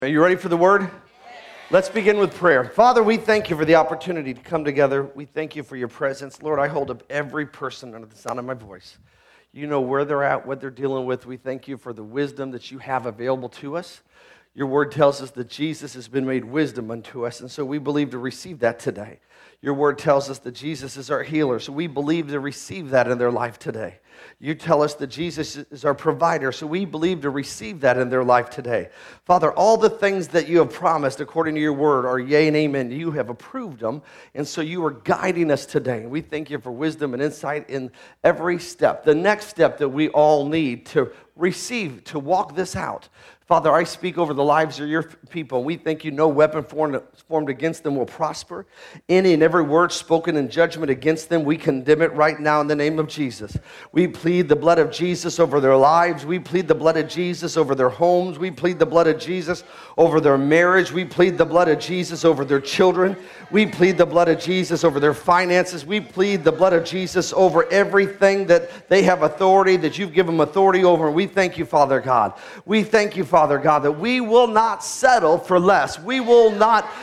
Are you ready for the word? Let's begin with prayer. Father, we thank you for the opportunity to come together. We thank you for your presence. Lord, I hold up every person under the sound of my voice. You know where they're at, what they're dealing with. We thank you for the wisdom that you have available to us. Your word tells us that Jesus has been made wisdom unto us, and so we believe to receive that today. Your word tells us that Jesus is our healer, so we believe to receive that in their life today. You tell us that Jesus is our provider, so we believe to receive that in their life today. Father, all the things that you have promised according to your word are yea and amen. You have approved them, and so you are guiding us today. We thank you for wisdom and insight in every step. The next step that we all need to receive, to walk this out. Father, I speak over the lives of your people. We thank you no weapon formed against them will prosper. Any and every word spoken in judgment against them, we condemn it right now in the name of Jesus. We plead the blood of Jesus over their lives. We plead the blood of Jesus over their homes. We plead the blood of Jesus over their marriage. We plead the blood of Jesus over their children. We plead the blood of Jesus over their finances. We plead the blood of Jesus over everything that they have authority, that you've given them authority over. We thank you, Father God. We thank you, Father God, that we will not settle for less. We will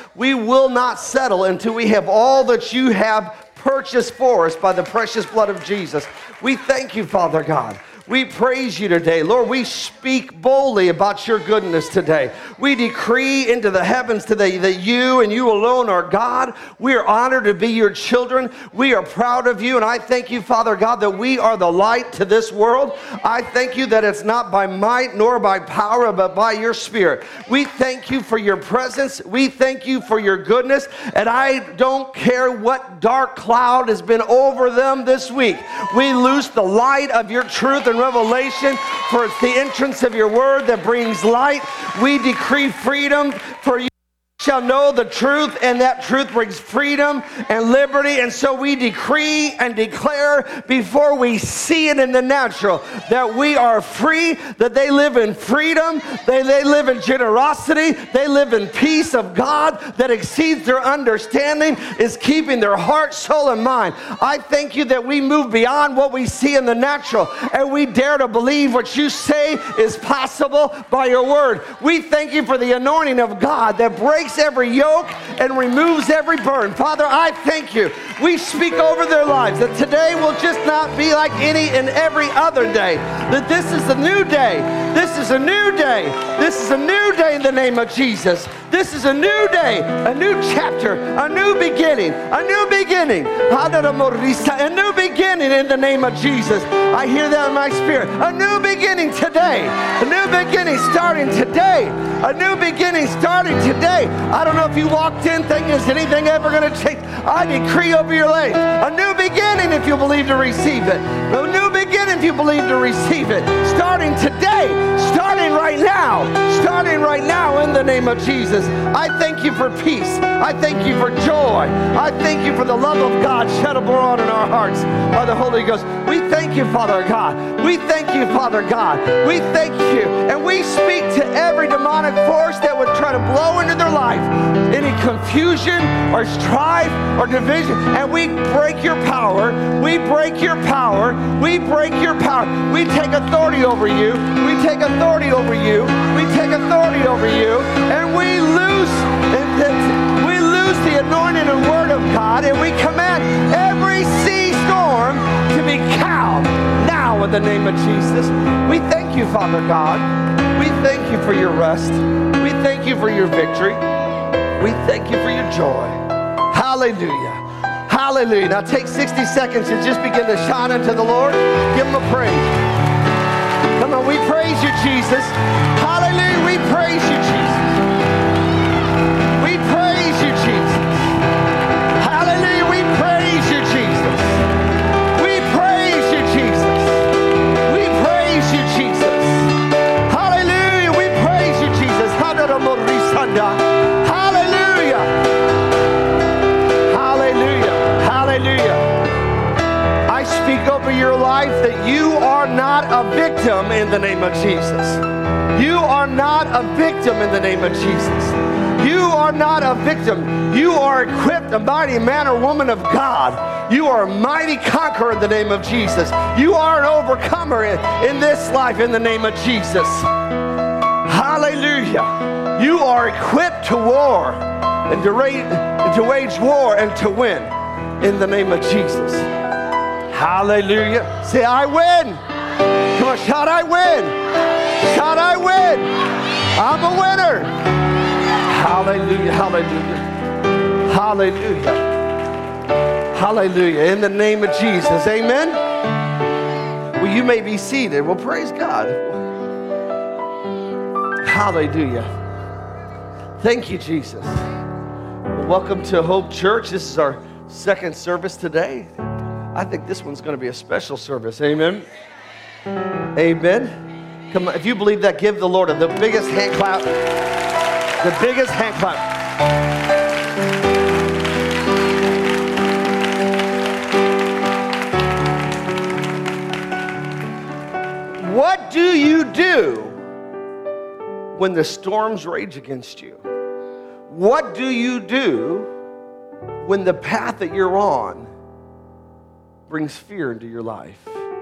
not settle until we have all that you have purchased for us by the precious blood of Jesus. We thank you, Father God. We praise you today. Lord, we speak boldly about your goodness today. We decree into the heavens today that you and you alone are God. We are honored to be your children. We are proud of you, and I thank you, Father God, that we are the light to this world. I thank you that it's not by might nor by power, but by your Spirit. We thank you for your presence. We thank you for your goodness, and I don't care what dark cloud has been over them this week. We loose the light of your truth and revelation, for it's the entrance of your word that brings light. We decree freedom, for you shall know the truth, and that truth brings freedom and liberty. And so we decree and declare before we see it in the natural that we are free, that they live in freedom, they live in generosity, they live in peace of God that exceeds their understanding, is keeping their heart, soul, and mind. I thank you that we move beyond what we see in the natural, and we dare to believe what you say is possible by your word. We thank you for the anointing of God that breaks every yoke and removes every burden. Father, I thank you. We speak over their lives that today will just not be like any and every other day. That this is a new day. This is a new day. This is a new day in the name of Jesus. This is a new day, a new chapter, a new beginning, a new beginning. A new beginning in the name of Jesus. I hear that in my spirit. A new beginning today. A new beginning starting today. A new beginning starting today. I don't know if you walked in thinking, is anything ever going to change? I decree over your life a new beginning if you believe to receive it. A new beginning if you believe to receive it. Starting today. Starting right now. Starting right now in the name of Jesus. I thank you for peace. I thank you for joy. I thank you for the love of God shed abroad in our hearts by the Holy Ghost. We thank you, Father God. We thank you, Father God. We thank you. And we speak to every demonic force that would try to blow into their life, any confusion or strife or division, and we break your power. We break your power. We break your power. We take authority over you. We take authority over you. We take authority over you, and we lose the anointing and word of God, and we command every sea storm to be calm now in the name of Jesus. We thank you, Father God. We thank you for your rest. We thank you for your victory. We thank you for your joy. Hallelujah. Hallelujah. Now take 60 seconds and just begin to shout unto the Lord. Give him a praise. Come on, we praise you, Jesus. Hallelujah. We praise you, Jesus. We praise you, Jesus. Hallelujah. We praise you, Jesus. We praise you, Jesus. We praise you, Jesus. Hallelujah. We praise you, Jesus. Hallelujah. Hallelujah. Hallelujah. I speak over your life that you are not a victim in the name of Jesus. You are not a victim in the name of Jesus. You are not a victim. You are equipped, a mighty man or woman of God. You are a mighty conqueror in the name of Jesus. You are an overcomer in this life in the name of Jesus. Hallelujah. You are equipped to war and to wage war and to win in the name of Jesus. Hallelujah. Say, I win. Come on, shout, I win. Shout, I win. I'm a winner. Hallelujah, hallelujah. Hallelujah. Hallelujah. In the name of Jesus. Amen. Well, you may be seated. Well, praise God. Hallelujah. Thank you, Jesus. Welcome to Hope Church. This is our second service today. I think this one's going to be a special service. Amen. Amen. Come on, if you believe that, give the Lord the biggest hand clap. The biggest hand clap. What do you do when the storms rage against you? What do you do when the path that you're on brings fear into your life?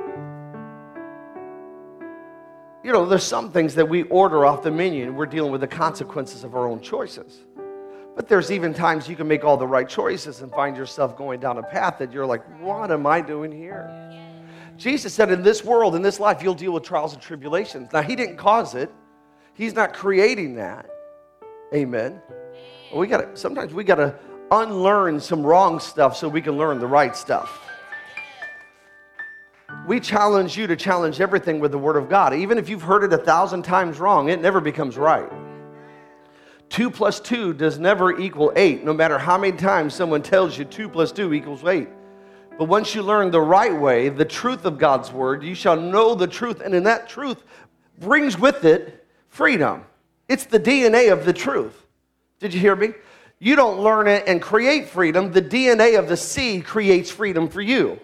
You know, there's some things that we order off the menu and we're dealing with the consequences of our own choices. But there's even times you can make all the right choices and find yourself going down a path that you're like, what am I doing here? Jesus said in this world, in this life, you'll deal with trials and tribulations. Now, he didn't cause it. He's not creating that. Amen. Sometimes we got to unlearn some wrong stuff so we can learn the right stuff. We challenge you to challenge everything with the Word of God. Even if you've heard it 1,000 times wrong, it never becomes right. 2 plus 2 does never equal 8, no matter how many times someone tells you 2 plus 2 equals 8. But once you learn the right way, the truth of God's Word, you shall know the truth, and in that truth brings with it freedom. It's the DNA of the truth. Did you hear me? You don't learn it and create freedom. The DNA of the seed creates freedom for you.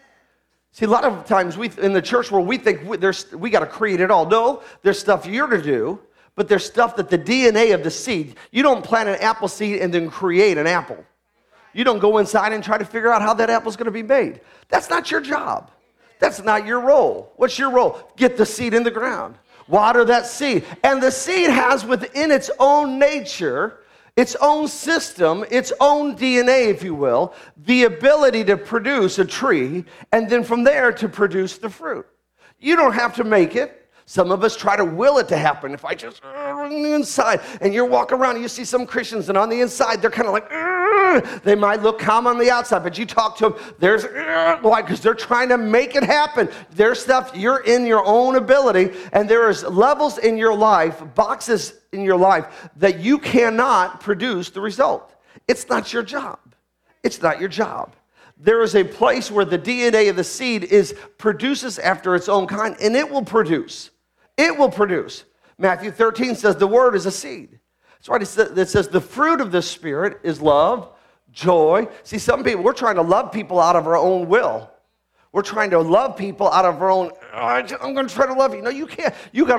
See, a lot of times in the church world, we think we got to create it all. No, there's stuff you're to do, but there's stuff that the DNA of the seed, you don't plant an apple seed and then create an apple. You don't go inside and try to figure out how that apple's going to be made. That's not your job. That's not your role. What's your role? Get the seed in the ground. Water that seed. And the seed has within its own nature, its own system, its own DNA, if you will, the ability to produce a tree, and then from there to produce the fruit. You don't have to make it. Some of us try to will it to happen. If I just on the inside, and you're walking around and you see some Christians, and on the inside, they're kind of like, they might look calm on the outside, but you talk to them, there's, why? Because they're trying to make it happen. There's stuff, you're in your own ability, and there is levels in your life, boxes in your life, that you cannot produce the result. It's not your job. It's not your job. There is a place where the DNA of the seed produces after its own kind, and it will produce. It will produce. Matthew 13 says the word is a seed. That's right. It says the fruit of the Spirit is love, joy. See, some people, we're trying to love people out of our own will. We're trying to love people out of our own, I'm going to try to love you. No, you can't.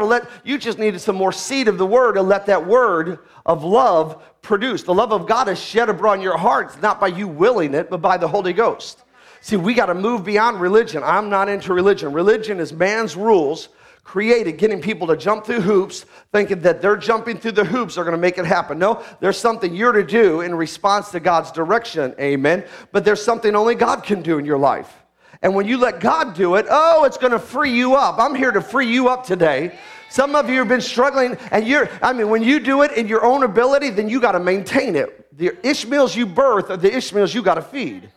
You just needed some more seed of the word to let that word of love produce. The love of God is shed abroad in your hearts, not by you willing it, but by the Holy Ghost. See, we got to move beyond religion. I'm not into religion. Religion is man's rules created, getting people to jump through hoops, thinking that they're jumping through the hoops are going to make it happen. No, there's something you're to do in response to God's direction, amen. But there's something only God can do in your life. And when you let God do it, it's going to free you up. I'm here to free you up today. Some of you have been struggling, and when you do it in your own ability, then you got to maintain it. The Ishmaels you birth are the Ishmaels you got to feed.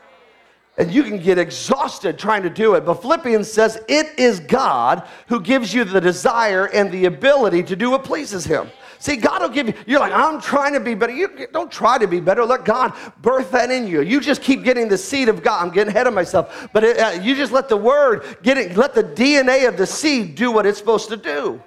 And you can get exhausted trying to do it. But Philippians says it is God who gives you the desire and the ability to do what pleases him. See, God will give you, you're like, I'm trying to be better. You don't try to be better. Let God birth that in you. You just keep getting the seed of God. I'm getting ahead of myself. But you just let the word, let the DNA of the seed do what it's supposed to do.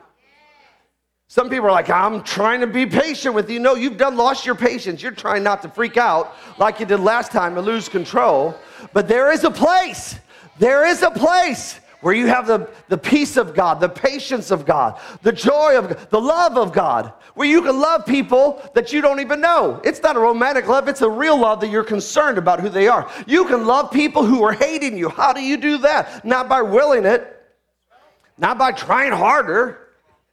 Some people are like, I'm trying to be patient with you. No, you've lost your patience. You're trying not to freak out like you did last time and lose control. But there is a place. There is a place where you have the peace of God, the patience of God, the joy of God, the love of God, where you can love people that you don't even know. It's not a romantic love. It's a real love that you're concerned about who they are. You can love people who are hating you. How do you do that? Not by willing it, not by trying harder.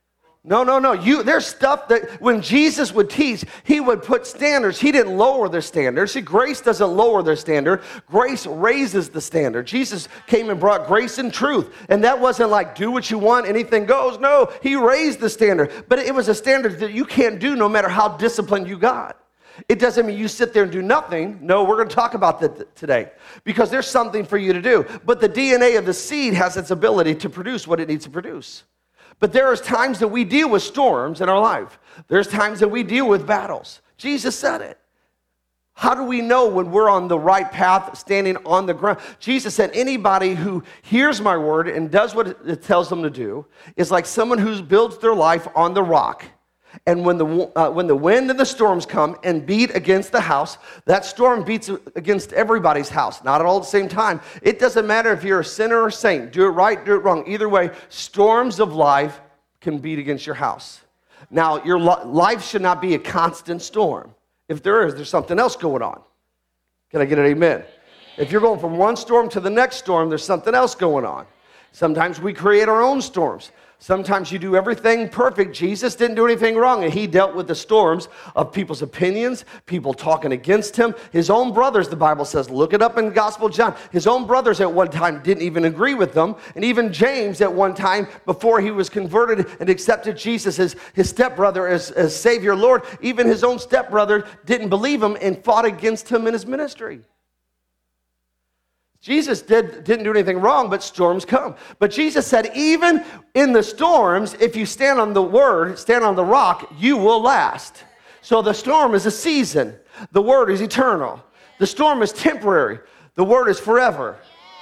No. There's stuff that when Jesus would teach, he would put standards. He didn't lower the standards. See, grace doesn't lower the standard. Grace raises the standard. Jesus came and brought grace and truth. And that wasn't like, do what you want, anything goes. No, he raised the standard. But it was a standard that you can't do no matter how disciplined you got. It doesn't mean you sit there and do nothing. No, we're going to talk about that today because there's something for you to do. But the DNA of the seed has its ability to produce what it needs to produce. But there are times that we deal with storms in our life. There's times that we deal with battles. Jesus said it. How do we know when we're on the right path, standing on the ground? Jesus said, anybody who hears my word and does what it tells them to do is like someone who builds their life on the rock. And when the wind and the storms come and beat against the house, that storm beats against everybody's house, not all at the same time. It doesn't matter if you're a sinner or a saint. Do it right, do it wrong. Either way, storms of life can beat against your house. Now, your life should not be a constant storm. If there is, there's something else going on. Can I get an amen? If you're going from one storm to the next storm, there's something else going on. Sometimes we create our own storms. Sometimes you do everything perfect. Jesus didn't do anything wrong, and he dealt with the storms of people's opinions, people talking against him. His own brothers, the Bible says, look it up in the Gospel of John. His own brothers at one time didn't even agree with them, and even James at one time, before he was converted and accepted Jesus as his stepbrother, as Savior, Lord, even his own stepbrother didn't believe him and fought against him in his ministry. Jesus didn't do anything wrong, but storms come. But Jesus said, even in the storms, if you stand on the word, stand on the rock, you will last. So the storm is a season. The word is eternal. The storm is temporary. The word is forever.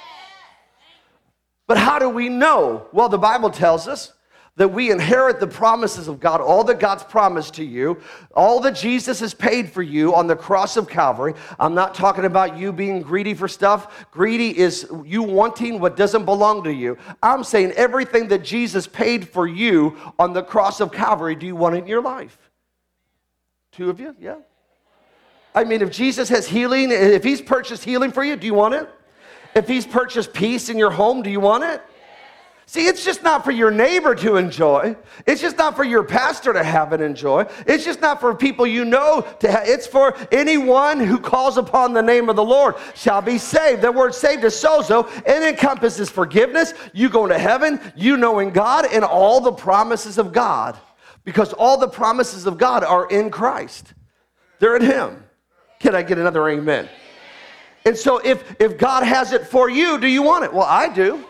But how do we know? Well, the Bible tells us that we inherit the promises of God, all that God's promised to you, all that Jesus has paid for you on the cross of Calvary. I'm not talking about you being greedy for stuff. Greedy is you wanting what doesn't belong to you. I'm saying everything that Jesus paid for you on the cross of Calvary, do you want it in your life? Two of you? Yeah. I mean, if Jesus has healing, if he's purchased healing for you, do you want it? If he's purchased peace in your home, do you want it? See, it's just not for your neighbor to enjoy. It's just not for your pastor to have and enjoy. It's just not for people you know to have. It's for anyone who calls upon the name of the Lord shall be saved. The word saved is sozo, and encompasses forgiveness, you going to heaven, you knowing God, and all the promises of God. Because all the promises of God are in Christ. They're in him. Can I get another amen? And so if God has it for you, do you want it? Well, I do.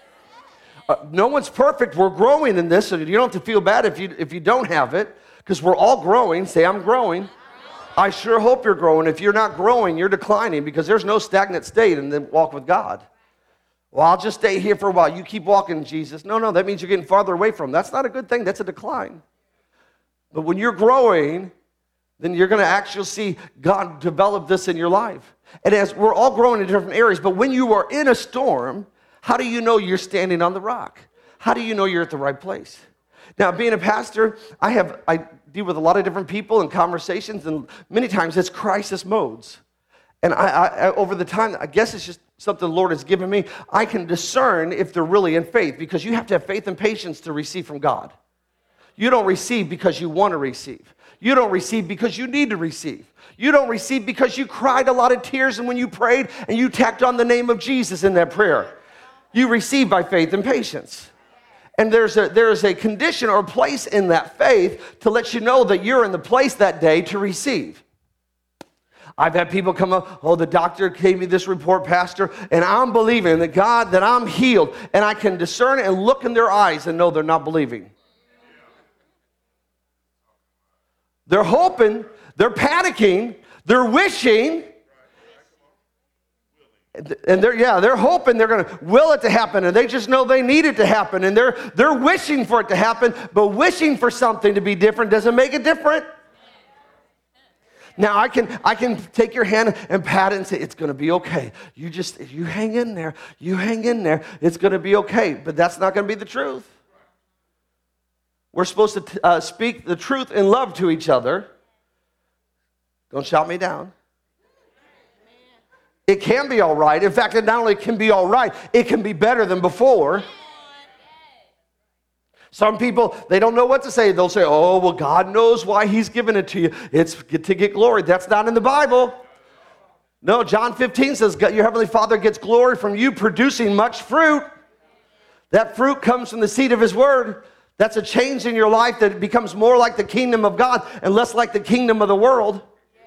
No one's perfect. We're growing in this, so you don't have to feel bad if you don't have it, because we're all growing. Say, I'm growing. I sure hope you're growing. If you're not growing, you're declining, because there's no stagnant state in the walk with God. Well, I'll just stay here for a while. You keep walking, Jesus. No, that means you're getting farther away from him. That's not a good thing. That's a decline. But when you're growing, then you're going to actually see God develop this in your life. And as we're all growing in different areas, but when you are in a storm, how do you know you're standing on the rock? How do you know you're at the right place? Now, being a pastor, I deal with a lot of different people and conversations, and many times it's crisis modes. And I over the time, I guess it's just something the Lord has given me, I can discern if they're really in faith, because you have to have faith and patience to receive from God. You don't receive because you want to receive. You don't receive because you need to receive. You don't receive because you cried a lot of tears and when you prayed and you tacked on the name of Jesus in that prayer. You receive by faith and patience. And there is a condition or place in that faith to let you know that you're in the place that day to receive. I've had people come up, the doctor gave me this report, Pastor, and I'm believing that God, that I'm healed. And I can discern and look in their eyes and know they're not believing. They're hoping, they're panicking, they're wishing, and they're hoping they're going to will it to happen, and they just know they need it to happen, and they're wishing for it to happen, but wishing for something to be different doesn't make it different. Now I can take your hand and pat it and say, it's going to be okay. You hang in there, it's going to be okay, but that's not going to be the truth. We're supposed to speak the truth in love to each other. Don't shout me down. It can be all right. In fact, it not only can be all right, it can be better than before. Some people, they don't know what to say. They'll say, oh, well, God knows why he's given it to you. It's to get glory. That's not in the Bible. No, John 15 says your heavenly Father gets glory from you producing much fruit. That fruit comes from the seed of his word. That's a change in your life that becomes more like the kingdom of God and less like the kingdom of the world.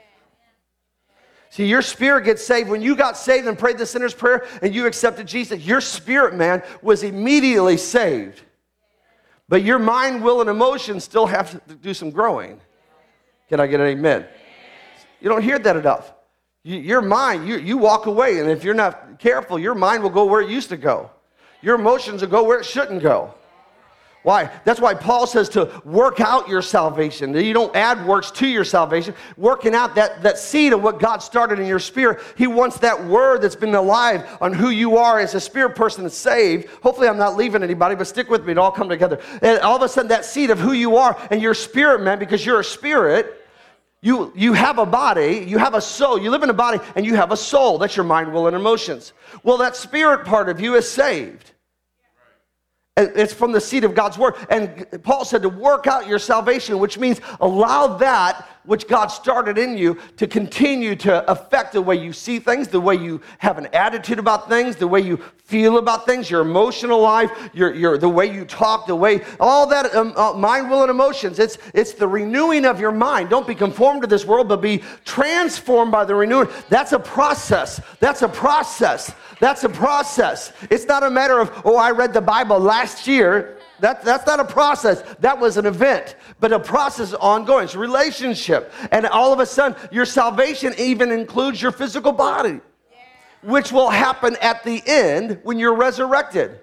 See, your spirit gets saved. When you got saved and prayed the sinner's prayer and you accepted Jesus, your spirit, man, was immediately saved. But your mind, will, and emotions still have to do some growing. Can I get an amen? You don't hear that enough. Your mind, you walk away, and if you're not careful, your mind will go where it used to go. Your emotions will go where it shouldn't go. Why? That's why Paul says to work out your salvation. You don't add works to your salvation. Working out that seed of what God started in your spirit. He wants that word that's been alive on who you are as a spirit person that's saved. Hopefully I'm not leaving anybody, but stick with me. It'll all come together. And all of a sudden that seed of who you are and your spirit, man, because you're a spirit, you have a body, you have a soul. You live in a body and you have a soul. That's your mind, will, and emotions. Well, that spirit part of you is saved. It's from the seed of God's word. And Paul said to work out your salvation, which means allow that which God started in you to continue to affect the way you see things, the way you have an attitude about things, the way you feel about things, your emotional life, the way you talk, the way, all that mind, will, and emotions. It's the renewing of your mind. Don't be conformed to this world, but be transformed by the renewing. That's a process. That's a process. That's a process. It's not a matter of, oh, I read the Bible last year. That's not a process. That was an event. But a process is ongoing. It's a relationship. And all of a sudden, your salvation even includes your physical body, which will happen at the end when you're resurrected.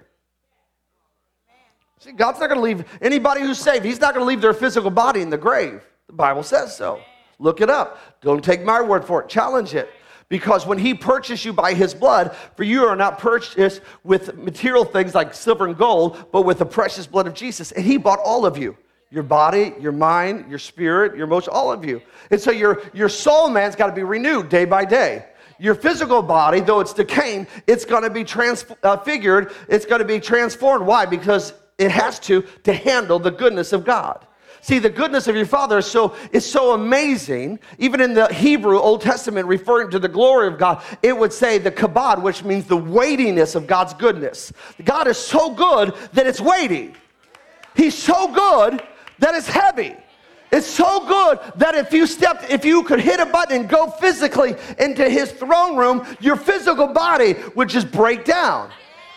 See, God's not going to leave anybody who's saved. He's not going to leave their physical body in the grave. The Bible says so. Look it up. Don't take my word for it. Challenge it. Because when he purchased you by his blood, for you are not purchased with material things like silver and gold, but with the precious blood of Jesus. And he bought all of you. Your body, your mind, your spirit, your emotion, all of you. And so your soul, man's got to be renewed day by day. Your physical body, though it's decaying, it's going to be transfigured. It's going to be transformed. Why? Because it has to handle the goodness of God. See, the goodness of your Father is so amazing. Even in the Hebrew Old Testament, referring to the glory of God, it would say the kabod, which means the weightiness of God's goodness. God is so good that it's weighty. He's so good that it's heavy. It's so good that if you could hit a button and go physically into his throne room, your physical body would just break down.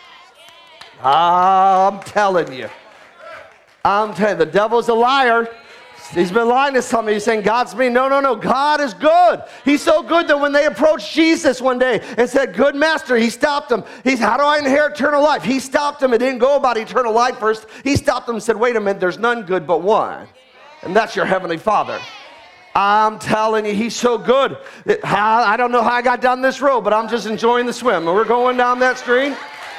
I'm telling you. The devil's a liar. He's been lying to somebody. He's saying God's mean. No. God is good. He's so good that when they approached Jesus one day and said, good master, he stopped them. He said, how do I inherit eternal life? He stopped them. It didn't go about eternal life first. He stopped them and said, wait a minute, there's none good but one. And that's your heavenly Father. I'm telling you, he's so good. I don't know how I got down this road, but I'm just enjoying the swim. And we're going down that stream.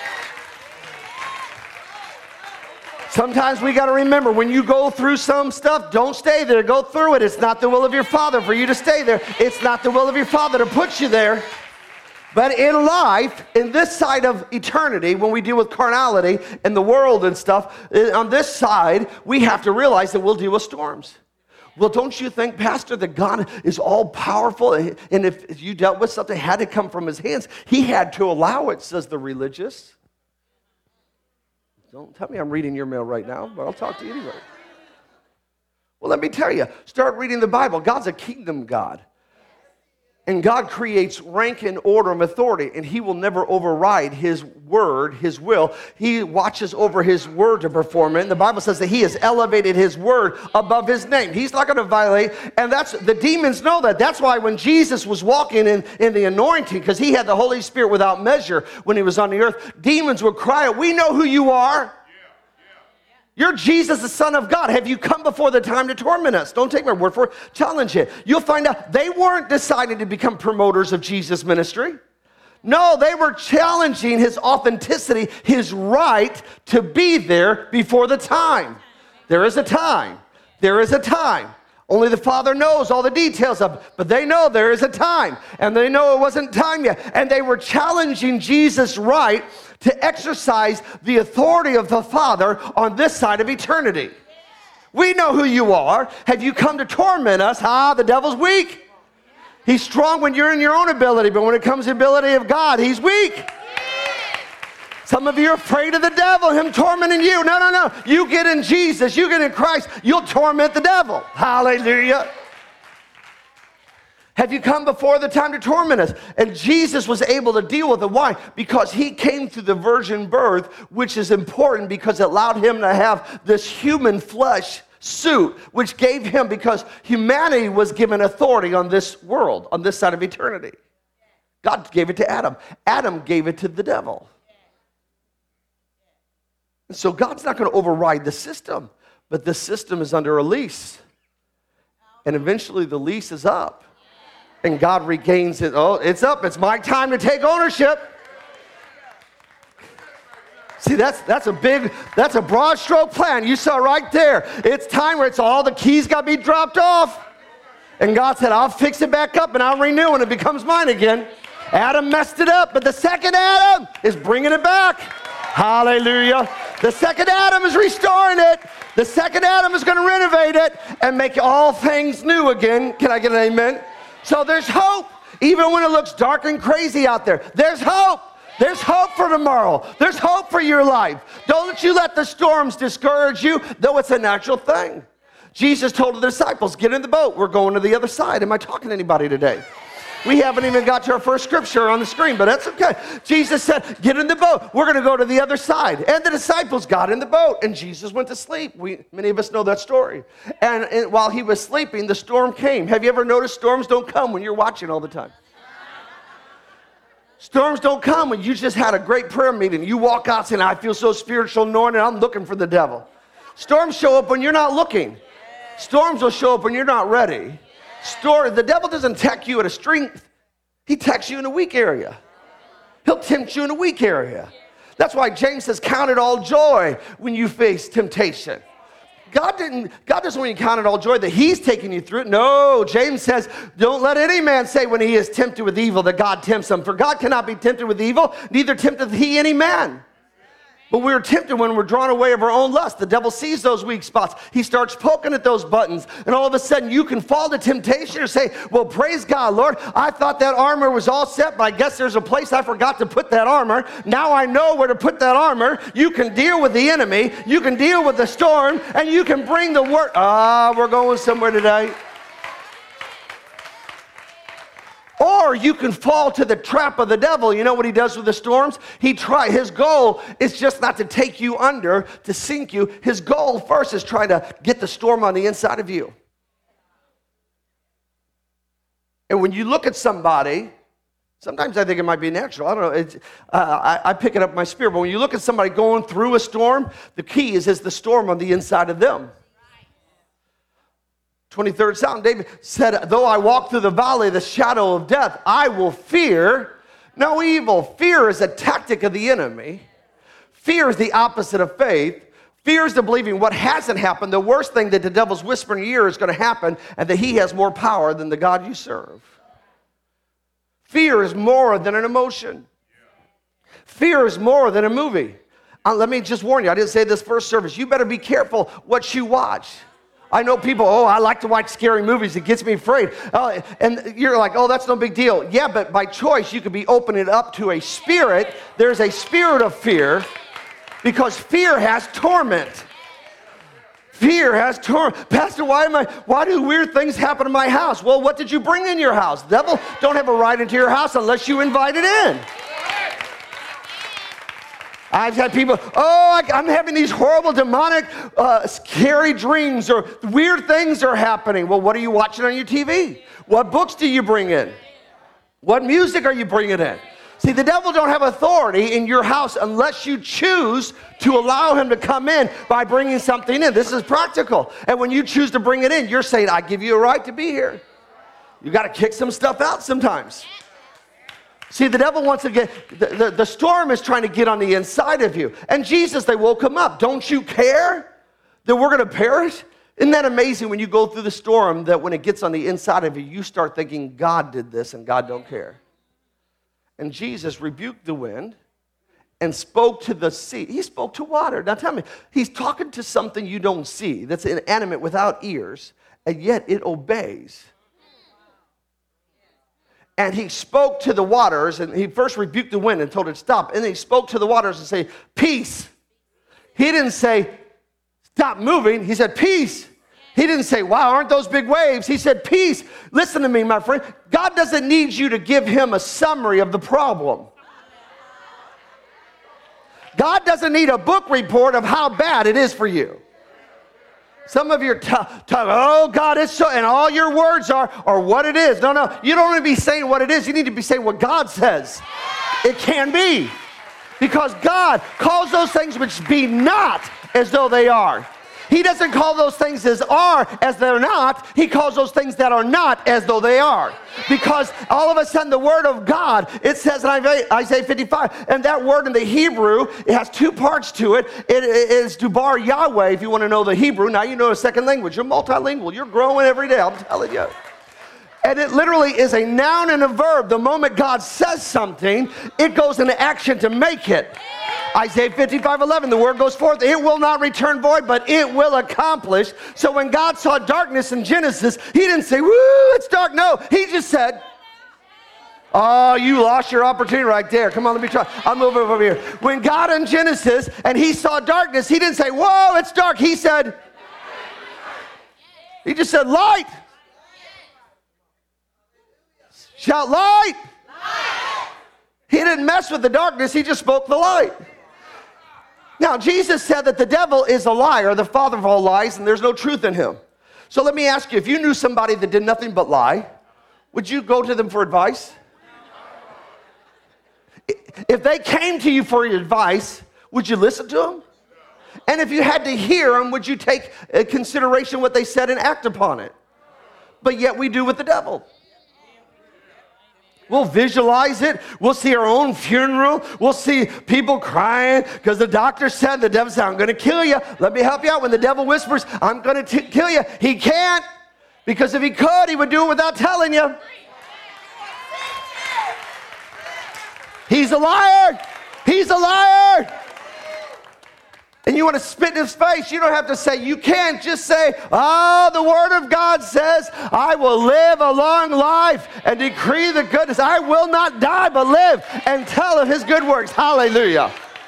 Sometimes we got to remember, when you go through some stuff, don't stay there. Go through it. It's not the will of your Father for you to stay there. It's not the will of your Father to put you there. But in life, in this side of eternity, when we deal with carnality and the world and stuff, on this side, we have to realize that we'll deal with storms. Well, don't you think, Pastor, that God is all powerful? And if you dealt with something, it had to come from his hands. He had to allow it, says the religious. Don't tell me I'm reading your mail right now, but I'll talk to you anyway. Well, let me tell you, start reading the Bible. God's a kingdom God. And God creates rank and order and authority, and he will never override his word, his will. He watches over his word to perform it. And the Bible says that he has elevated his word above his name. He's not going to violate, and the demons know that. That's why when Jesus was walking in the anointing, because he had the Holy Spirit without measure when he was on the earth, demons would cry out, we know who you are. You're Jesus, the Son of God. Have you come before the time to torment us? Don't take my word for it. Challenge it. You'll find out they weren't deciding to become promoters of Jesus' ministry. No, they were challenging his authenticity, his right to be there before the time. There is a time. There is a time. Only the Father knows all the details of it, but they know there is a time, and they know it wasn't time yet. And they were challenging Jesus' right to exercise the authority of the Father on this side of eternity. We know who you are. Have you come to torment us? The devil's weak. He's strong when you're in your own ability, but when it comes to the ability of God, he's weak. Some of you are afraid of the devil, him tormenting you. No. You get in Jesus, you get in Christ, you'll torment the devil. Hallelujah. Have you come before the time to torment us? And Jesus was able to deal with it. Why? Because he came through the virgin birth, which is important because it allowed him to have this human flesh suit, which gave him, because humanity was given authority on this world, on this side of eternity. God gave it to Adam. Adam gave it to the devil. And so God's not going to override the system, but the system is under a lease. And eventually the lease is up. And God regains it. Oh, it's up. It's my time to take ownership. See, that's a broad stroke plan. You saw right there. It's time where it's all the keys got to be dropped off. And God said, I'll fix it back up and I'll renew and it becomes mine again. Adam messed it up, but the second Adam is bringing it back. Hallelujah. The second Adam is restoring it. The second Adam is going to renovate it and make all things new again. Can I get an amen? So there's hope, even when it looks dark and crazy out there. There's hope. There's hope for tomorrow. There's hope for your life. Don't you let the storms discourage you, though it's a natural thing. Jesus told the disciples, get in the boat. We're going to the other side. Am I talking to anybody today? We haven't even got to our first scripture on the screen, but that's okay. Jesus said, get in the boat. We're going to go to the other side. And the disciples got in the boat, and Jesus went to sleep. Many of us know that story. And while he was sleeping, the storm came. Have you ever noticed storms don't come when you're watching all the time? Storms don't come when you just had a great prayer meeting. You walk out saying, I feel so spiritual anointed, I'm looking for the devil. Storms show up when you're not looking. Storms will show up when you're not ready. The devil doesn't attack you at a strength. He attacks you in a weak area. He'll tempt you in a weak area. That's why James says, count it all joy when you face temptation. God doesn't want you to count it all joy that he's taking you through it. No, James says, don't let any man say when he is tempted with evil that God tempts him. For God cannot be tempted with evil, neither tempteth he any man. But we're tempted when we're drawn away of our own lust. The devil sees those weak spots. He starts poking at those buttons. And all of a sudden, you can fall to temptation or say, well, praise God, Lord. I thought that armor was all set, but I guess there's a place I forgot to put that armor. Now I know where to put that armor. You can deal with the enemy. You can deal with the storm. And you can bring the word. We're going somewhere today. Or you can fall to the trap of the devil. You know what he does with the storms? His goal is just not to take you under, to sink you. His goal first is trying to get the storm on the inside of you. And when you look at somebody, sometimes I think it might be natural. I don't know. I pick it up in my spirit. But when you look at somebody going through a storm, the key is the storm on the inside of them. 23rd Psalm, David said, though I walk through the valley of the shadow of death, I will fear no evil. Fear is a tactic of the enemy. Fear is the opposite of faith. Fear is the believing what hasn't happened. The worst thing that the devil's whispering in your ear is going to happen, and that he has more power than the God you serve. Fear is more than an emotion. Fear is more than a movie. Let me just warn you, I didn't say this first service. You better be careful what you watch. I know people, I like to watch scary movies. It gets me afraid. And you're like, that's no big deal. Yeah, but by choice, you could be opening it up to a spirit. There's a spirit of fear because fear has torment. Fear has torment. Pastor, why do weird things happen in my house? Well, what did you bring in your house? The devil don't have a right into your house unless you invite it in. I've had people, I'm having these horrible, demonic, scary dreams, or weird things are happening. Well, what are you watching on your TV? What books do you bring in? What music are you bringing in? See, the devil don't have authority in your house unless you choose to allow him to come in by bringing something in. This is practical. And when you choose to bring it in, you're saying, I give you a right to be here. You got to kick some stuff out sometimes. See, the devil wants to get, the storm is trying to get on the inside of you. And Jesus, they woke him up. Don't you care that we're going to perish? Isn't that amazing when you go through the storm that when it gets on the inside of you, you start thinking God did this and God don't care. And Jesus rebuked the wind and spoke to the sea. He spoke to water. Now tell me, he's talking to something you don't see, that's inanimate without ears, and yet it obeys. And he spoke to the waters, and he first rebuked the wind and told it to stop. And then he spoke to the waters and said, peace. He didn't say, stop moving. He said, peace. He didn't say, wow, aren't those big waves? He said, peace. Listen to me, my friend. God doesn't need you to give him a summary of the problem. God doesn't need a book report of how bad it is for you. Some of you are oh, God, it's so, and all your words are what it is. No, you don't want to be saying what it is. You need to be saying what God says. It can be. Because God calls those things which be not as though they are. He doesn't call those things as are as they're not. He calls those things that are not as though they are. Because all of a sudden the word of God, it says in Isaiah 55, and that word in the Hebrew, it has two parts to it. It is Dubar Yahweh, if you want to know the Hebrew. Now you know a second language. You're multilingual. You're growing every day, I'm telling you. And it literally is a noun and a verb. The moment God says something, it goes into action to make it. Isaiah 55:11, the word goes forth. It will not return void, but it will accomplish. So when God saw darkness in Genesis, he didn't say, woo, it's dark. No, he just said, oh, you lost your opportunity right there. Come on, let me try. I'll move over here. When God in Genesis and he saw darkness, he didn't say, whoa, it's dark. He said, he just said, light. Shout light. He didn't mess with the darkness. He just spoke the light. Now, Jesus said that the devil is a liar, the father of all lies, and there's no truth in him. So let me ask you, if you knew somebody that did nothing but lie, would you go to them for advice? If they came to you for your advice, would you listen to them? And if you had to hear them, would you take into consideration what they said and act upon it? But yet we do with the devil. We'll visualize it. We'll see our own funeral. We'll see people crying because the doctor said, the devil said, I'm going to kill you. Let me help you out. When the devil whispers, I'm going to kill you, he can't. Because if he could, he would do it without telling you. He's a liar. He's a liar. And you want to spit in his face, you don't have to say, you can't just say, oh, the word of God says, I will live a long life and decree the goodness. I will not die, but live and tell of his good works. Hallelujah.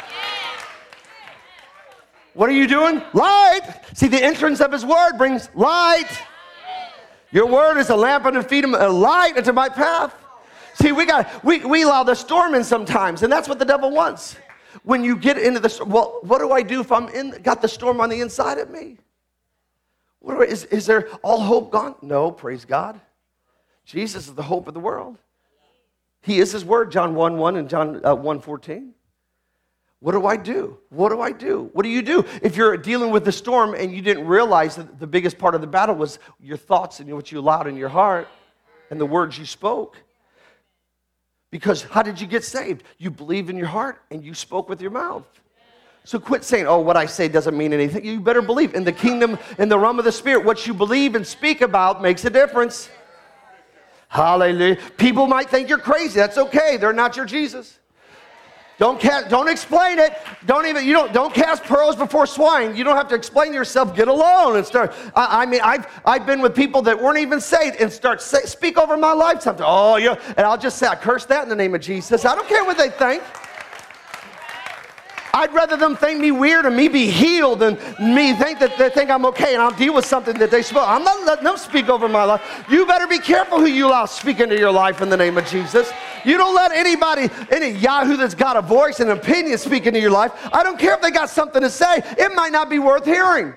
What are you doing? Light. See, the entrance of his word brings light. Your word is a lamp unto feet, a light unto my path. See, we allow the storm in sometimes, and that's what the devil wants. When you get into the storm, well, what do I do if got the storm on the inside of me? Is there all hope gone? No, praise God. Jesus is the hope of the world. He is his word, John 1:1 and John 1:14. What do I do? What do I do? What do you do if you're dealing with the storm and you didn't realize that the biggest part of the battle was your thoughts and what you allowed in your heart and the words you spoke? Because how did you get saved? You believed in your heart and you spoke with your mouth. So quit saying, oh, what I say doesn't mean anything. You better believe. In the kingdom, in the realm of the Spirit, what you believe and speak about makes a difference. Hallelujah. People might think you're crazy. That's okay. They're not your Jesus. Don't explain it. Don't cast pearls before swine. You don't have to explain yourself. Get alone and start. I've been with people that weren't even saved and speak over my life something. Oh, yeah, and I'll just say, I curse that in the name of Jesus. I don't care what they think. I'd rather them think me weird and me be healed than me think that they think I'm okay and I'll deal with something that they spoke. I'm not letting them speak over my life. You better be careful who you allow speak into your life in the name of Jesus. You don't let any yahoo that's got a voice and an opinion speak into your life. I don't care if they got something to say. It might not be worth hearing.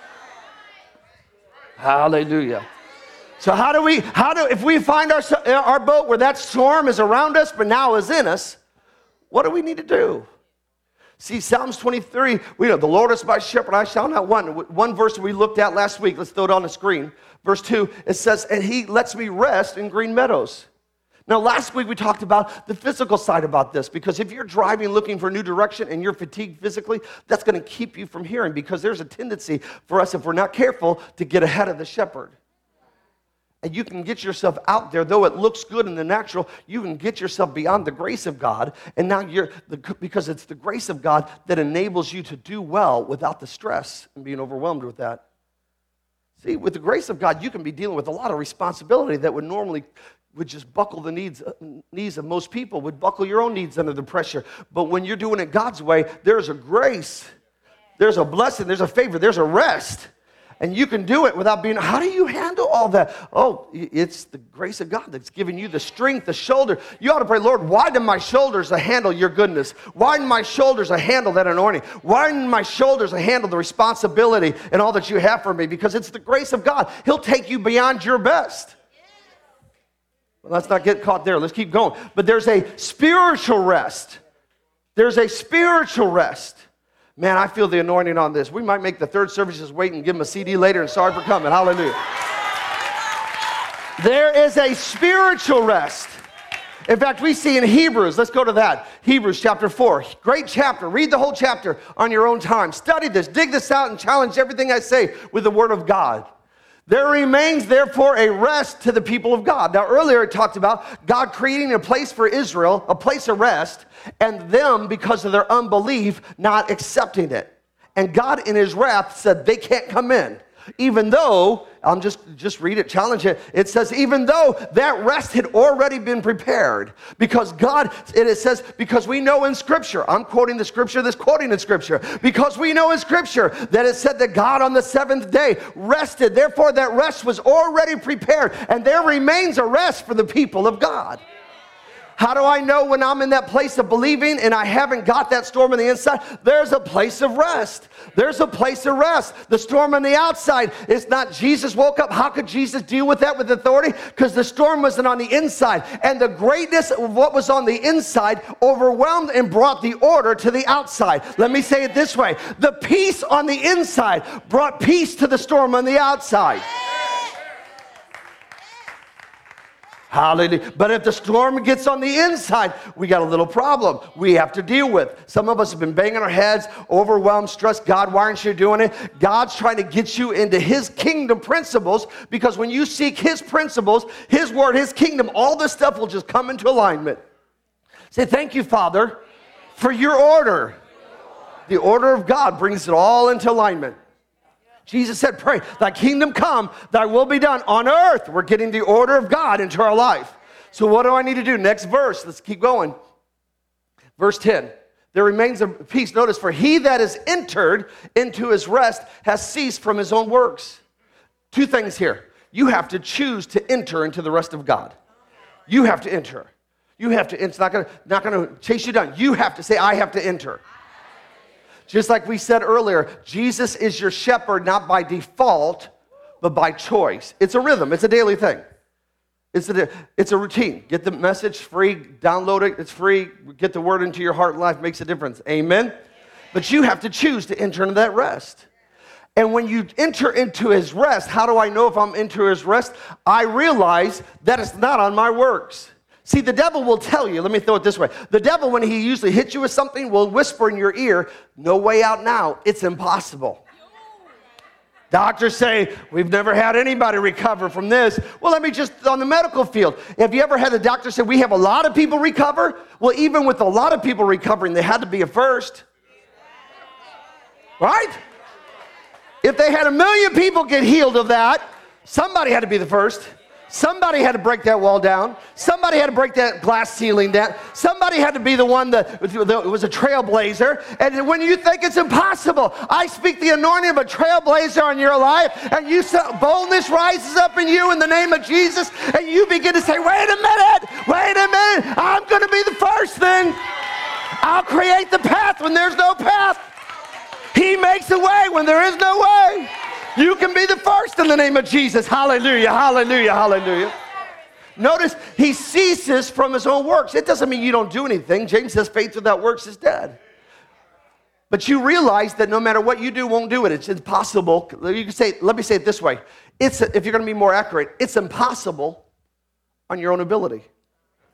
Hallelujah. So if we find our boat where that storm is around us but now is in us, what do we need to do? See, Psalms 23, we know, the Lord is my shepherd, I shall not want. One verse we looked at last week, let's throw it on the screen. Verse 2, it says, and he lets me rest in green meadows. Now, last week we talked about the physical side about this, because if you're driving looking for a new direction and you're fatigued physically, that's going to keep you from hearing, because there's a tendency for us, if we're not careful, to get ahead of the shepherd. And you can get yourself out there, though it looks good in the natural, you can get yourself beyond the grace of God, and now because it's the grace of God that enables you to do well without the stress and being overwhelmed with that. See, with the grace of God, you can be dealing with a lot of responsibility that would just buckle the knees of most people, would buckle your own knees under the pressure. But when you're doing it God's way, there's a grace, there's a blessing, there's a favor, there's a rest. And you can do it without being, how do you handle all that? Oh, it's the grace of God that's giving you the strength, the shoulder. You ought to pray, Lord, widen my shoulders to handle your goodness. Widen my shoulders to handle that anointing. Widen my shoulders to handle the responsibility and all that you have for me, because it's the grace of God. He'll take you beyond your best. Well, let's not get caught there. Let's keep going. But there's a spiritual rest. There's a spiritual rest. Man, I feel the anointing on this. We might make the third service just wait and give them a CD later, and sorry for coming. Hallelujah. There is a spiritual rest. In fact, we see in Hebrews, let's go to that. Hebrews chapter 4. Great chapter. Read the whole chapter on your own time. Study this. Dig this out and challenge everything I say with the word of God. There remains, therefore, a rest to the people of God. Now, earlier it talked about God creating a place for Israel, a place of rest, and them, because of their unbelief, not accepting it. And God, in his wrath, said they can't come in. Even though, I'm just read it, challenge it. It says, even though that rest had already been prepared, because God, it says, because we know in Scripture, I'm quoting the Scripture that's quoting in Scripture, because we know in Scripture that it said that God on the seventh day rested. Therefore, that rest was already prepared, and there remains a rest for the people of God. How do I know when I'm in that place of believing and I haven't got that storm on the inside? There's a place of rest. There's a place of rest. The storm on the outside is not Jesus woke up. How could Jesus deal with that with authority? Because the storm wasn't on the inside. And the greatness of what was on the inside overwhelmed and brought the order to the outside. Let me say it this way. The peace on the inside brought peace to the storm on the outside. Hallelujah. But if the storm gets on the inside, we got a little problem we have to deal with. Some of us have been banging our heads, overwhelmed, stressed. God, why aren't you doing it? God's trying to get you into his kingdom principles, because when you seek his principles, his word, his kingdom, all this stuff will just come into alignment. Say, thank you, Father, for your order. The order of God brings it all into alignment. Jesus said, pray, thy kingdom come, thy will be done on earth. We're getting the order of God into our life. So what do I need to do? Next verse, let's keep going. Verse 10, there remains a peace. Notice, for he that is entered into his rest has ceased from his own works. Two things here. You have to choose to enter into the rest of God. You have to enter. You have to, it's not going to chase you down. You have to say, I have to enter. Just like we said earlier, Jesus is your shepherd, not by default, but by choice. It's a rhythm. It's a daily thing. It's a routine. Get the message free. Download it. It's free. Get the word into your heart and life. Makes a difference. Amen? But you have to choose to enter into that rest. And when you enter into his rest, how do I know if I'm into his rest? I realize that it's not on my works. See, the devil will tell you, let me throw it this way. The devil, when he usually hits you with something, will whisper in your ear, no way out now. It's impossible. Doctors say, we've never had anybody recover from this. Well, let me just, on the medical field, have you ever had a doctor say, we have a lot of people recover? Well, even with a lot of people recovering, there had to be a first. Right? If they had 1 million people get healed of that, somebody had to be the first. Somebody had to break that wall down. Somebody had to break that glass ceiling down. Somebody had to be the one that was a trailblazer. And when you think it's impossible, I speak the anointing of a trailblazer on your life, and boldness rises up in you in the name of Jesus, and you begin to say, wait a minute, I'm going to be the first then. I'll create the path when there's no path. He makes a way when there is no way. You can be the first in the name of Jesus. Hallelujah, hallelujah, hallelujah. Notice he ceases from his own works. It doesn't mean you don't do anything. James says faith without works is dead. But you realize that no matter what you do, won't do it. It's impossible. You can say, let me say it this way. If you're going to be more accurate, it's impossible on your own ability.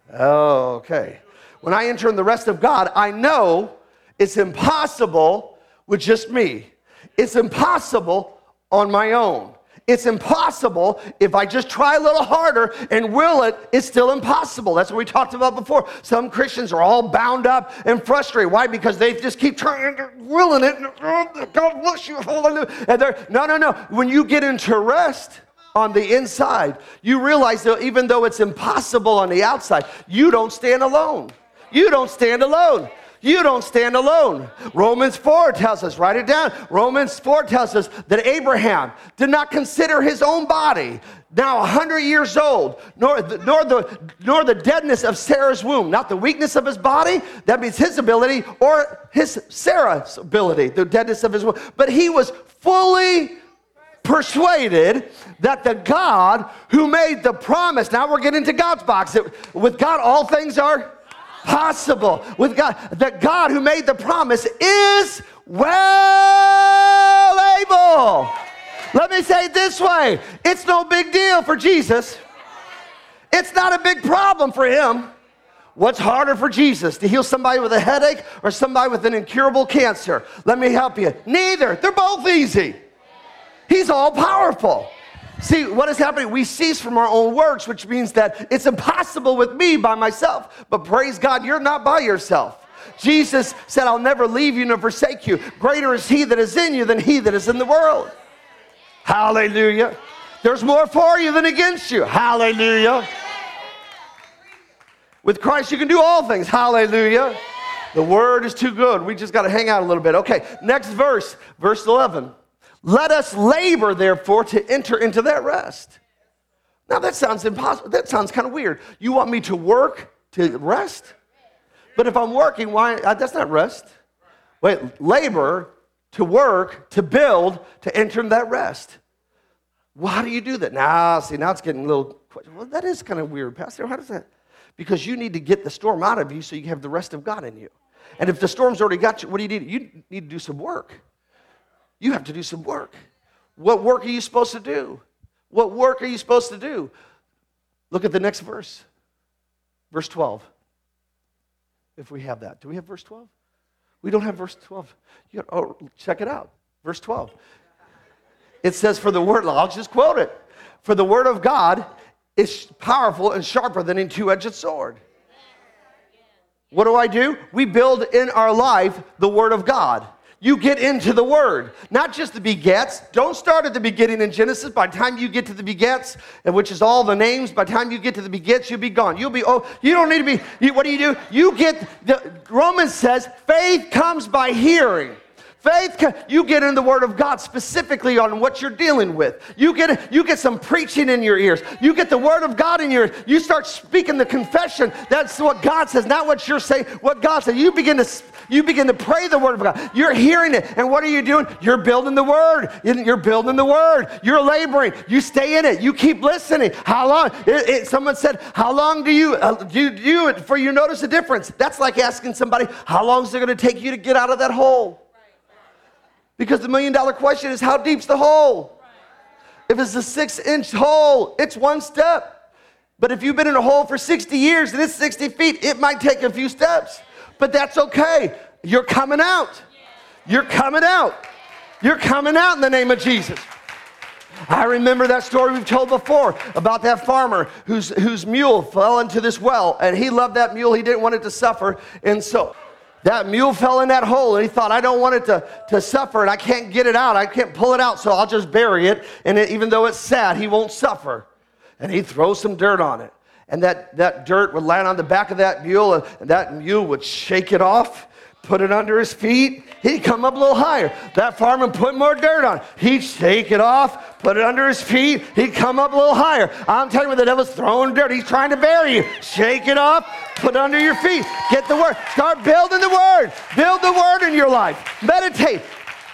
Oh, okay. When I enter in the rest of God, I know it's impossible with just me. It's impossible on my own. It's impossible if I just try a little harder and will it, it's still impossible. That's what we talked about before. Some Christians are all bound up and frustrated. Why? Because they just keep trying, willing it. God bless you, hallelujah. And they're, no. When you get into rest on the inside, you realize that even though it's impossible on the outside, you don't stand alone. You don't stand alone. You don't stand alone. Romans 4 tells us, write it down. Romans 4 tells us that Abraham did not consider his own body, now 100 years old, nor the deadness of Sarah's womb, not the weakness of his body, that means his ability, or his Sarah's ability, the deadness of his womb. But he was fully persuaded that the God who made the promise, now we're getting into God's box. With God, all things are possible. With God, the God who made the promise is well able. Let me say it this way. It's no big deal for Jesus. It's not a big problem for him. What's harder for Jesus, to heal somebody with a headache or somebody with an incurable cancer? Let me help you. Neither. They're both easy. He's all powerful. See, what is happening? We cease from our own works, which means that it's impossible with me by myself. But praise God, you're not by yourself. Jesus said, I'll never leave you nor forsake you. Greater is he that is in you than he that is in the world. Hallelujah. There's more for you than against you. Hallelujah. With Christ, you can do all things. Hallelujah. The word is too good. We just got to hang out a little bit. Okay, next verse, verse 11. Let us labor, therefore, to enter into that rest. Now, that sounds impossible. That sounds kind of weird. You want me to work to rest? But if I'm working, why? That's not rest. Wait, labor, to work, to build, to enter into that rest. Well, how do you do that? Now it's getting a little, well, that is kind of weird, Pastor. How does that? Because you need to get the storm out of you so you can have the rest of God in you. And if the storm's already got you, what do you need? You need to do some work. You have to do some work. What work are you supposed to do? What work are you supposed to do? Look at the next verse. Verse 12. If we have that. Do we have verse 12? We don't have verse 12. Check it out. Verse 12. It says, for the word, I'll just quote it. For the word of God is powerful and sharper than a two-edged sword. What do? We build in our life the word of God. You get into the word, not just the begets. Don't start at the beginning in Genesis. By the time you get to the begets, which is all the names, by the time you get to the begets, you'll be gone. You don't need to be, what do? Romans says, faith comes by hearing. You get in the word of God specifically on what you're dealing with. You get some preaching in your ears. You get the word of God in your ears. You start speaking the confession. That's what God says, not what you're saying, what God says. You begin to pray the word of God. You're hearing it. And what are you doing? You're building the word. You're building the word. You're laboring. You stay in it. You keep listening. How long? Someone said, how long do you do it before you notice a difference? That's like asking somebody, how long is it going to take you to get out of that hole? Because the $1 million question is, how deep's the hole? If it's a 6-inch hole, it's one step. But if you've been in a hole for 60 years and it's 60 feet, it might take a few steps. But that's okay. You're coming out. You're coming out. You're coming out in the name of Jesus. I remember that story we've told before about that farmer whose mule fell into this well, and he loved that mule. He didn't want it to suffer, and so that mule fell in that hole, and he thought, I don't want it to suffer, and I can't get it out. I can't pull it out, so I'll just bury it, and even though it's sad, he won't suffer. And he throws some dirt on it, and that dirt would land on the back of that mule, and that mule would shake it off, put it under his feet. He'd come up a little higher. That farmer put more dirt on. He'd shake it off, put it under his feet. He'd come up a little higher. I'm telling you, the devil's throwing dirt. He's trying to bury you. Shake it off, put it under your feet. Get the word. Start building the word. Build the word in your life. Meditate.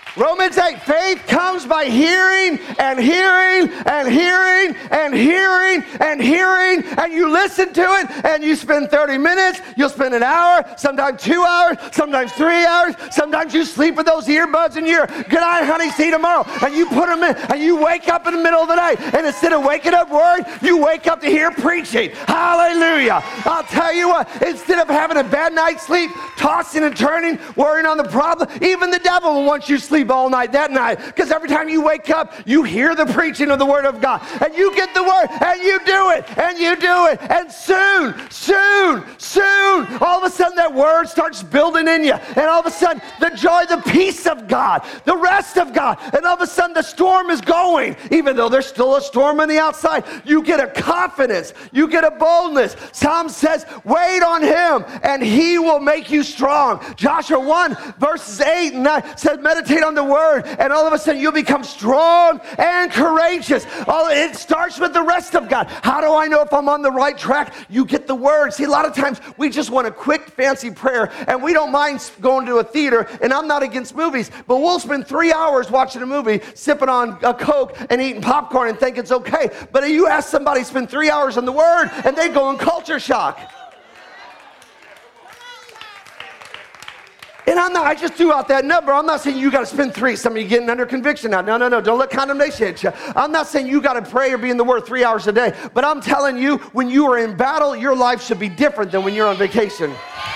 Romans 8, faith comes by hearing and hearing and hearing and hearing and hearing, and you listen to it and you spend 30 minutes, you'll spend an hour, sometimes 2 hours, sometimes 3 hours, sometimes you sleep with those earbuds in your good night, honey, see you tomorrow, and you put them in and you wake up in the middle of the night, and instead of waking up worried, you wake up to hear preaching. Hallelujah. I'll tell you what, instead of having a bad night's sleep, tossing and turning, worrying on the problem, even the devil will want you to sleep all night that night, because every time you wake up, you hear the preaching of the Word of God, and you get the Word, and you do it, and you do it, and soon, all of a sudden that Word starts building in you, and all of a sudden the joy, the peace of God, the rest of God, and all of a sudden the storm is going, even though there's still a storm on the outside. You get a confidence, you get a boldness. Psalm says, wait on Him, and He will make you strong. Joshua 1, verses 8 and 9 says, meditate on the Word, and all of a sudden you'll become strong and courageous. It starts with the rest of God. How do I know if I'm on the right track? You get the Word. See, a lot of times we just want a quick, fancy prayer, and we don't mind going to a theater, and I'm not against movies, but we'll spend 3 hours watching a movie, sipping on a Coke and eating popcorn and think it's okay. But you ask somebody to spend 3 hours on the Word, and they go in culture shock. And I just threw out that number. I'm not saying you got to spend 3. Some of you getting under conviction now. No. Don't let condemnation hit you. I'm not saying you got to pray or be in the Word 3 hours a day. But I'm telling you, when you are in battle, your life should be different than when you're on vacation.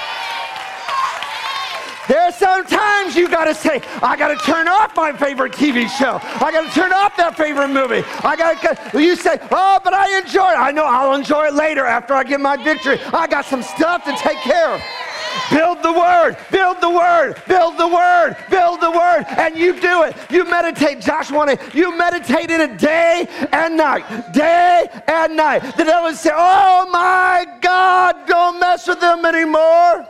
There's sometimes you got to say, I got to turn off my favorite TV show. I got to turn off that favorite movie. You say, oh, but I enjoy it. I know I'll enjoy it later after I get my victory. I got some stuff to take care of. Build the Word, build the Word, build the Word, build the Word, and you do it. You meditate, Joshua 1, you meditate in it day and night, day and night. The devil would say, oh my God, don't mess with them anymore.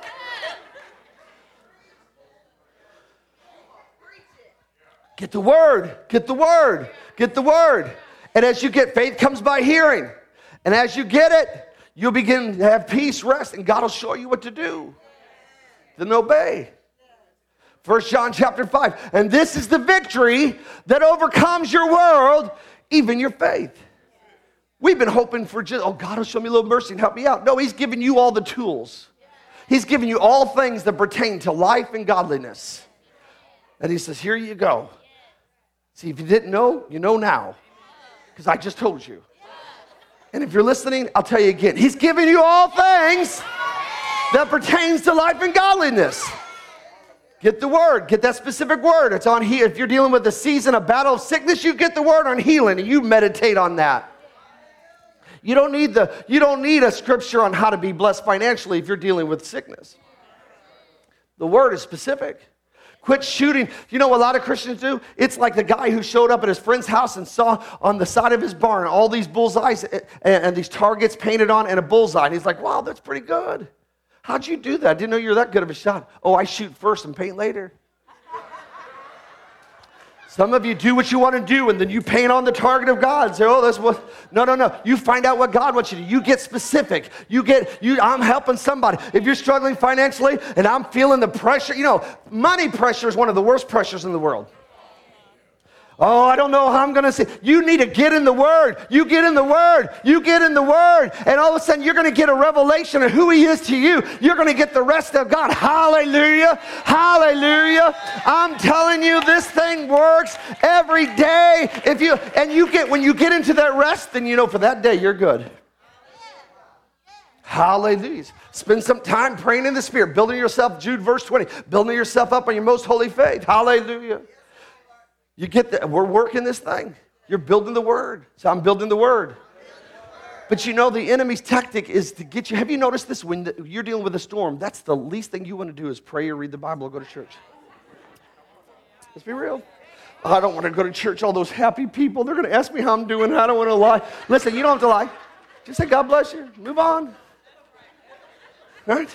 Get the Word, get the Word, get the Word. And as you get, faith comes by hearing. And as you get it, you'll begin to have peace, rest, and God will show you what to do. Then obey. 1 John chapter 5. And this is the victory that overcomes your world, even your faith. We've been hoping for just, oh, God will show me a little mercy and help me out. No, He's giving you all the tools. He's giving you all things that pertain to life and godliness. And He says, here you go. See, if you didn't know, you know now. Because I just told you. And if you're listening, I'll tell you again. He's giving you all things that pertains to life and godliness. Get the Word. Get that specific word. It's on here. If you're dealing with a season, a battle of sickness, you get the Word on healing, and you meditate on that. You don't need a scripture on how to be blessed financially if you're dealing with sickness. The Word is specific. Quit shooting. You know what a lot of Christians do? It's like the guy who showed up at his friend's house and saw on the side of his barn all these bullseyes and these targets painted on and a bullseye. And he's like, wow, that's pretty good. How'd you do that? I didn't know you were that good of a shot. Oh, I shoot first and paint later. Some of you do what you want to do, and then you paint on the target of God and say, oh, that's what. No. You find out what God wants you to do. You get specific. I'm helping somebody. If you're struggling financially and I'm feeling the pressure, money pressure is one of the worst pressures in the world. Oh, I don't know how I'm going to say. You need to get in the Word. You get in the Word. You get in the Word. And all of a sudden, you're going to get a revelation of who He is to you. You're going to get the rest of God. Hallelujah. Hallelujah. I'm telling you, this thing works every day. When you get into that rest, then you know for that day, you're good. Hallelujah. Spend some time praying in the Spirit, building yourself, Jude verse 20, building yourself up on your most holy faith. Hallelujah. You get that? We're working this thing. You're building the Word. So I'm building the Word. But the enemy's tactic is to get you. Have you noticed this? When you're dealing with a storm, that's the least thing you want to do is pray or read the Bible or go to church. Let's be real. I don't want to go to church. All those happy people, they're going to ask me how I'm doing. I don't want to lie. Listen, you don't have to lie. Just say, God bless you. Move on. Right?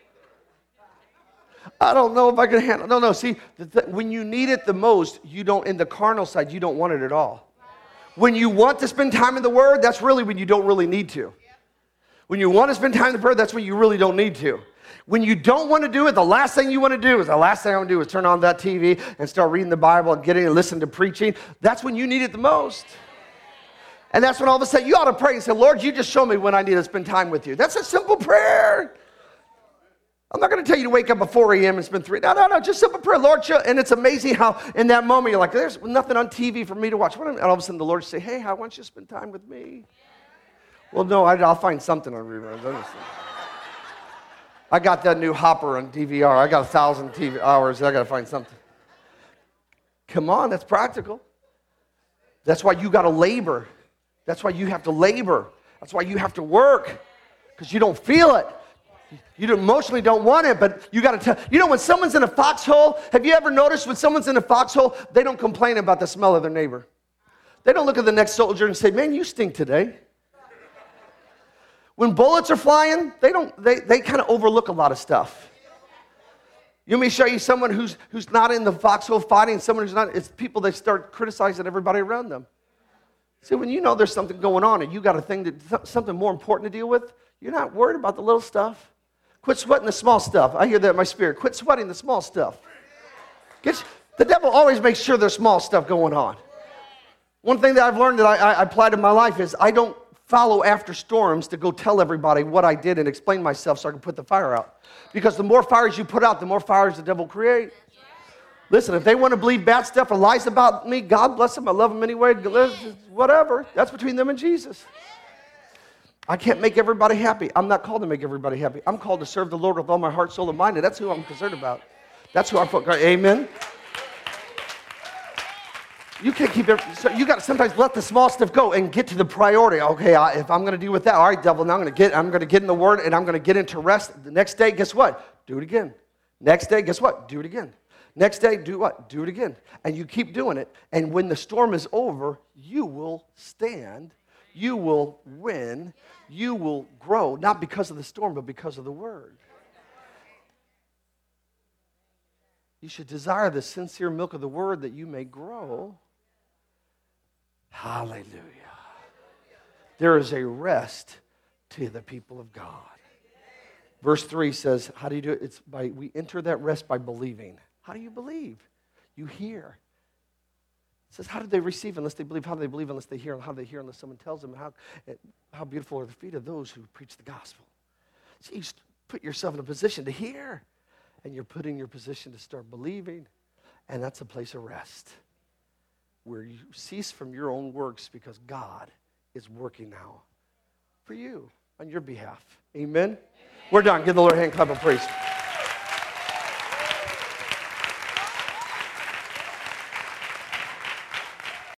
I don't know if I can handle. No. See, when you need it the most, you don't. In the carnal side, you don't want it at all. When you want to spend time in the Word, that's really when you don't really need to. When you want to spend time in the Word, that's when you really don't need to. When you don't want to do it, the last thing you want to do is turn on that TV and start reading the Bible and getting and listening to preaching. That's when you need it the most. And that's when all of a sudden you ought to pray and say, Lord, you just show me when I need to spend time with you. That's a simple prayer. I'm not going to tell you to wake up at 4 a.m. and spend 3. No, just simple prayer. Lord, and it's amazing how in that moment you're like, there's nothing on TV for me to watch. And all of a sudden the Lord say, hey, I want you to spend time with me. Well, no, I'll find something on reruns. I got that new Hopper on DVR. I got 1,000 TV hours. I got to find something. Come on, that's practical. That's why you got to labor. That's why you have to labor. That's why you have to work, because you don't feel it. You emotionally don't want it, but you got to tell. You know, when someone's in a foxhole, have you ever noticed when someone's in a foxhole, they don't complain about the smell of their neighbor. They don't look at the next soldier and say, man, you stink today. When bullets are flying, they kind of overlook a lot of stuff. You want me to show you someone who's not in the foxhole fighting, someone who's not, it's people that start criticizing everybody around them. See, when you know there's something going on and you got something more important to deal with, you're not worried about the little stuff. Quit sweating the small stuff. I hear that in my spirit. Quit sweating the small stuff. The devil always makes sure there's small stuff going on. One thing that I've learned that I applied in my life is I don't follow after storms to go tell everybody what I did and explain myself so I can put the fire out. Because the more fires you put out, the more fires the devil create. Listen, if they want to believe bad stuff or lies about me, God bless them. I love them anyway. Whatever. That's between them and Jesus. I can't make everybody happy. I'm not called to make everybody happy. I'm called to serve the Lord with all my heart, soul, and mind, and that's who I'm concerned about. That's who I'm focused on. Amen. You can't keep it. So you got to sometimes let the small stuff go and get to the priority. Okay, if I'm going to deal with that, all right, devil. Now I'm going to get in the Word and I'm going to get into rest. The next day, guess what? Do it again. Next day, guess what? Do it again. Next day, do what? Do it again. And you keep doing it. And when the storm is over, you will stand. You will win. You will grow, not because of the storm, but because of the Word. You should desire the sincere milk of the Word that you may grow. Hallelujah. There is a rest to the people of God. Verse 3 says, how do you do it? We enter that rest by believing. How do you believe? You hear. It says, how do they receive unless they believe? How do they believe unless they hear? And how do they hear unless someone tells them? How beautiful are the feet of those who preach the gospel. So you put yourself in a position to hear, and you're putting your position to start believing, and that's a place of rest where you cease from your own works because God is working now for you on your behalf. Amen? We're done. Give the Lord a hand clap of praise.